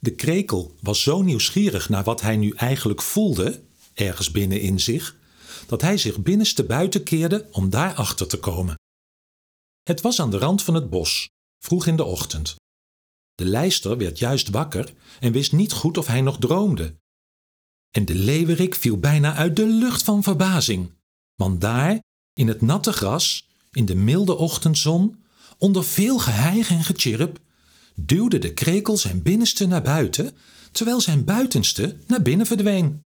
De krekel was zo nieuwsgierig naar wat hij nu eigenlijk voelde, ergens binnen in zich, dat hij zich binnenstebuiten keerde om daar achter te komen. Het was aan de rand van het bos, vroeg in de ochtend. De lijster werd juist wakker en wist niet goed of hij nog droomde. En de leeuwerik viel bijna uit de lucht van verbazing, want daar, in het natte gras, in de milde ochtendzon, onder veel geheig en getjirp, duwde de krekel zijn binnenste naar buiten, terwijl zijn buitenste naar binnen verdween.